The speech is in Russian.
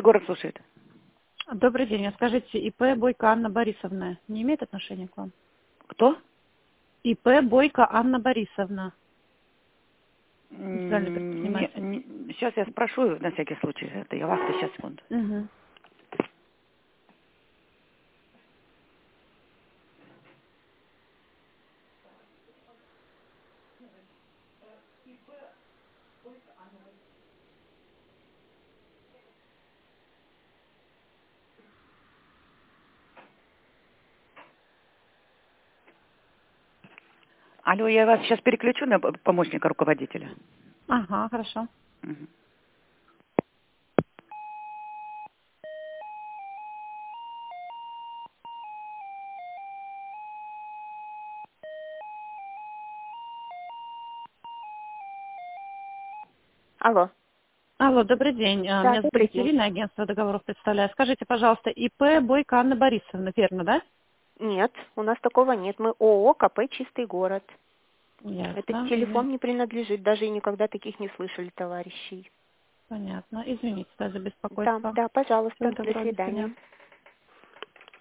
город слушает. Добрый день. Скажите, ИП Бойко Анна Борисовна не имеет отношения к вам? Кто? ИП Бойко Анна Борисовна. Социальный предприниматель. Сейчас я спрошу на всякий случай. Это я вас сейчас, секунду. Угу. Алло, я вас сейчас переключу на помощника руководителя. Ага, хорошо. Мгм. Алло. Алло, добрый день. Да, Меня зовут добрый день. Екатерина, агентство договоров представляю. Скажите, пожалуйста, ИП Бойко Анна Борисовна, верно, да? Нет, у нас такого нет. Мы ООО КП «Чистый город». Этот Ясно. телефон не принадлежит, даже и никогда таких не слышали товарищей. Понятно. Извините, да, за Да, беспокойство. да, пожалуйста, Всего до доброго, до свидания. свидания.